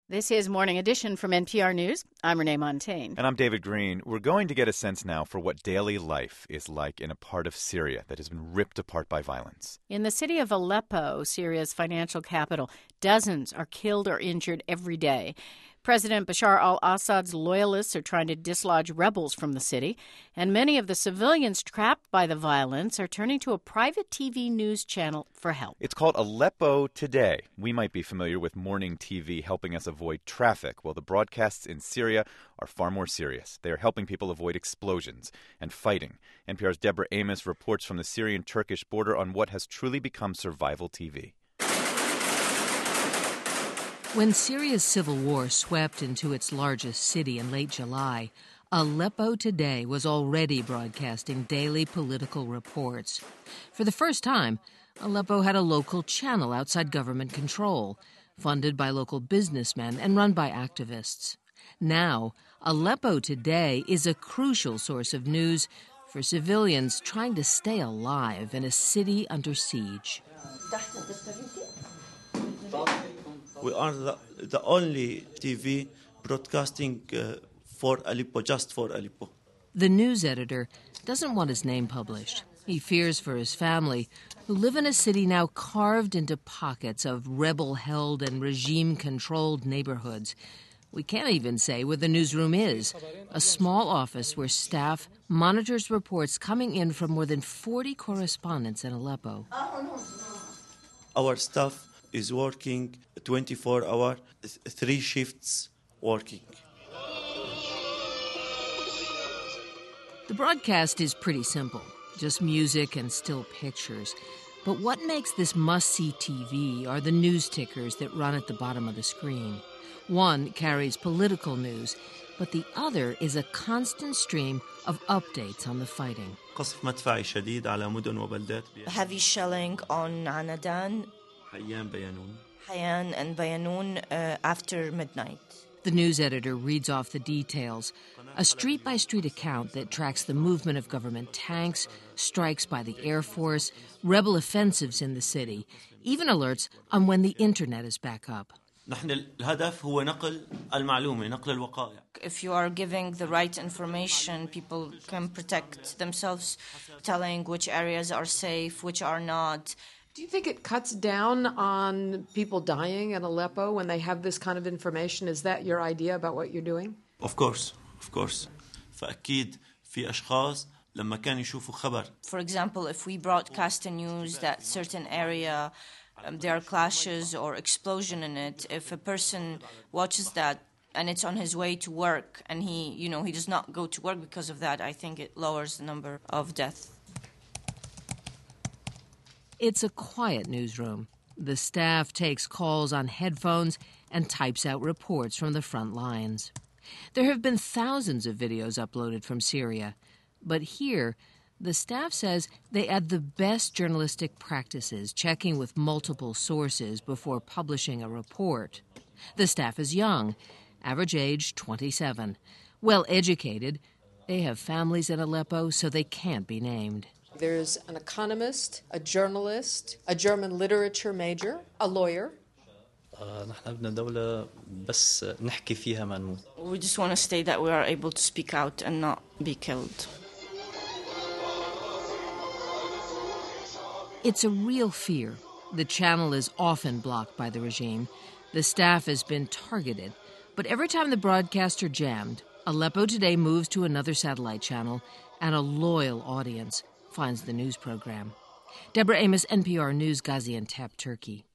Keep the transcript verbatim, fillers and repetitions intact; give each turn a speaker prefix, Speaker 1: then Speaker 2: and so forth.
Speaker 1: This is Morning Edition from N P R News. I'm Renee Montaigne.
Speaker 2: And I'm David Green. We're going to get a sense now for what daily life is like in a part of Syria that has been ripped apart by violence.
Speaker 1: In the city of Aleppo, Syria's financial capital, dozens are killed or injured every day. President Bashar al-Assad's loyalists are trying to dislodge rebels from the city, and many of the civilians trapped by the violence are turning to a private T V news channel for help.
Speaker 2: It's called Aleppo Today. We might be familiar with morning T V helping us avoid traffic. Well, the broadcasts in Syria are far more serious. They are helping people avoid explosions and fighting. N P R's Deborah Amos reports from the Syrian-Turkish border on what has truly become survival T V.
Speaker 3: When Syria's civil war swept into its largest city in late July, Aleppo Today was already broadcasting daily political reports. For the first time, Aleppo had a local channel outside government control, funded by local businessmen and run by activists. Now, Aleppo Today is a crucial source of news for civilians trying to stay alive in a city under siege.
Speaker 4: We are the, the only T V broadcasting uh, for Aleppo, just for Aleppo.
Speaker 3: The news editor doesn't want his name published. He fears for his family, who live in a city now carved into pockets of rebel-held and regime-controlled neighborhoods. We can't even say where the newsroom is, a small office where staff monitors reports coming in from more than forty correspondents in Aleppo.
Speaker 4: Our staff is working twenty-four hours, th- three shifts working.
Speaker 3: The broadcast is pretty simple, just music and still pictures. But what makes this must-see T V are the news tickers that run at the bottom of the screen. One carries political news, but the other is a constant stream of updates on the fighting.
Speaker 4: قصف مدفعي شديد على مدن وبلدات.
Speaker 5: Heavy shelling on Anadan,
Speaker 4: حيان بيانون.
Speaker 5: Hayan and Bayanoun uh, after midnight.
Speaker 3: The news editor reads off the details, a street-by-street account that tracks the movement of government tanks, strikes by the Air Force, rebel offensives in the city, even alerts on when the internet is back up.
Speaker 4: نحن الهدف هو نقل المعلومة، نقل الوقائع.
Speaker 5: If you are giving the right information, people can protect themselves, telling which areas are safe, which are not.
Speaker 6: Do you think it cuts down on people dying in Aleppo when they have this kind of information? Is that your idea about what you're doing?
Speaker 4: Of course, of course. فأكيد في أشخاص لما كان يشوفوا خبر.
Speaker 5: For example, if we broadcast a news that certain area um, there are clashes or explosion in it, if a person watches that and it's on his way to work and he, you know, he does not go to work because of that, I think it lowers the number of deaths.
Speaker 3: It's a quiet newsroom. The staff takes calls on headphones and types out reports from the front lines. There have been thousands of videos uploaded from Syria, but here, the staff says they add the best journalistic practices, checking with multiple sources before publishing a report. The staff is young, average age twenty-seven. Well-educated, they have families in Aleppo, so they can't be named.
Speaker 6: There's an economist, a journalist, a German literature major, a lawyer.
Speaker 5: We just want to state that we are able to speak out and not be killed.
Speaker 3: It's a real fear. The channel is often blocked by the regime. The staff has been targeted. But every time the broadcasts are jammed, Aleppo Today moves to another satellite channel, and a loyal audience finds the news program. Deborah Amos, N P R News, Gaziantep, Turkey.